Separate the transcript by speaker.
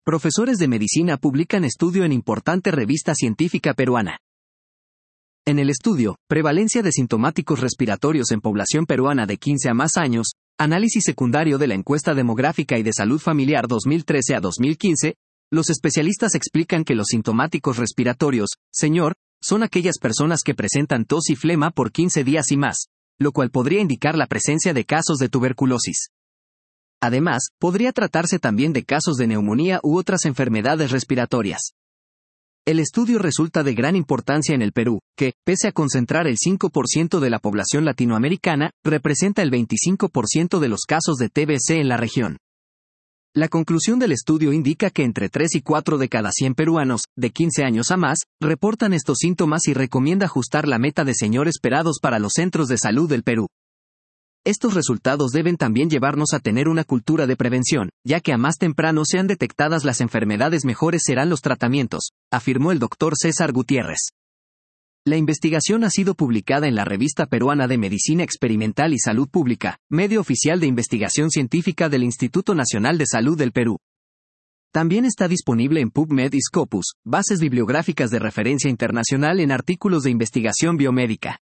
Speaker 1: profesores de medicina publican estudio en importante revista científica peruana. En el estudio, Prevalencia de sintomáticos respiratorios en población peruana de 15 a más años, análisis secundario de la encuesta demográfica y de salud familiar 2013 a 2015, los especialistas explican que los sintomáticos respiratorios, señor, son aquellas personas que presentan tos y flema por 15 días y más, lo cual podría indicar la presencia de casos de tuberculosis. Además, podría tratarse también de casos de neumonía u otras enfermedades respiratorias. El estudio resulta de gran importancia en el Perú, que, pese a concentrar el 5% de la población latinoamericana, representa el 25% de los casos de TBC en la región. La conclusión del estudio indica que entre 3 y 4 de cada 100 peruanos, de 15 años a más, reportan estos síntomas y recomienda ajustar la meta de señor esperados para los centros de salud del Perú. Estos resultados deben también llevarnos a tener una cultura de prevención, ya que a más temprano sean detectadas las enfermedades mejores serán los tratamientos, afirmó el Dr. César Gutiérrez. La investigación ha sido publicada en la Revista Peruana de Medicina Experimental y Salud Pública, medio oficial de investigación científica del Instituto Nacional de Salud del Perú. También está disponible en PubMed y Scopus, bases bibliográficas de referencia internacional en artículos de investigación biomédica.